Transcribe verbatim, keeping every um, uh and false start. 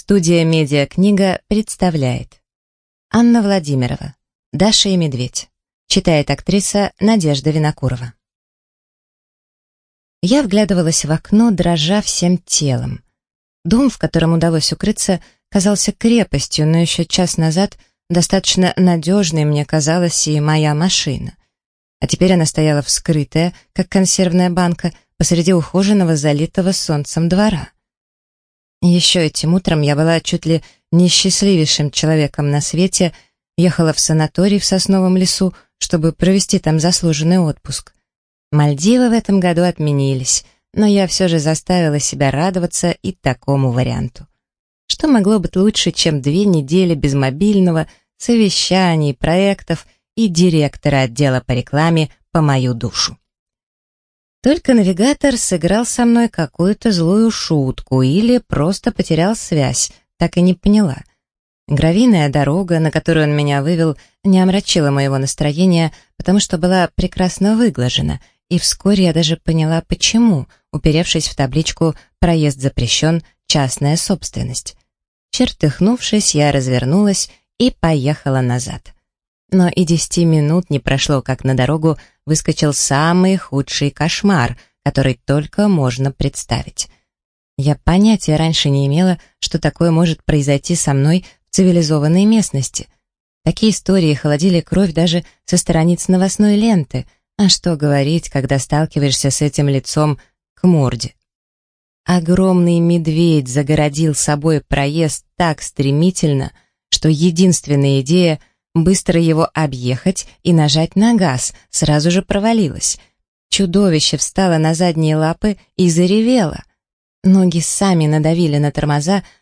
Студия «Медиакнига» представляет Анна Владимирова «Даша и медведь». Читает актриса Надежда Винокурова. Я вглядывалась в окно, дрожа всем телом. Дом, в котором удалось укрыться, казался крепостью, но еще час назад достаточно надежной мне казалась и моя машина. А теперь она стояла вскрытая, как консервная банка, посреди ухоженного, залитого солнцем двора. Еще этим утром я была чуть ли не счастливейшим человеком на свете, ехала в санаторий в Сосновом лесу, чтобы провести там заслуженный отпуск. Мальдивы в этом году отменились, но я все же заставила себя радоваться и такому варианту. Что могло быть лучше, чем две недели без мобильного, совещаний, проектов и директора отдела по рекламе по мою душу? Только навигатор сыграл со мной какую-то злую шутку или просто потерял связь, так и не поняла. Гравийная дорога, на которую он меня вывел, не омрачила моего настроения, потому что была прекрасно выглажена, и вскоре я даже поняла, почему, уперевшись в табличку «Проезд запрещен, частная собственность». Чертыхнувшись, я развернулась и поехала назад. Но и десяти минут не прошло, как на дорогу выскочил самый худший кошмар, который только можно представить. Я понятия раньше не имела, что такое может произойти со мной в цивилизованной местности. Такие истории холодили кровь даже со страниц новостной ленты, а что говорить, когда сталкиваешься с этим лицом к морде. Огромный медведь загородил собой проезд так стремительно, что единственная идея — быстро его объехать и нажать на газ сразу же провалилась. Чудовище встало на задние лапы и заревело. Ноги сами надавили на тормоза,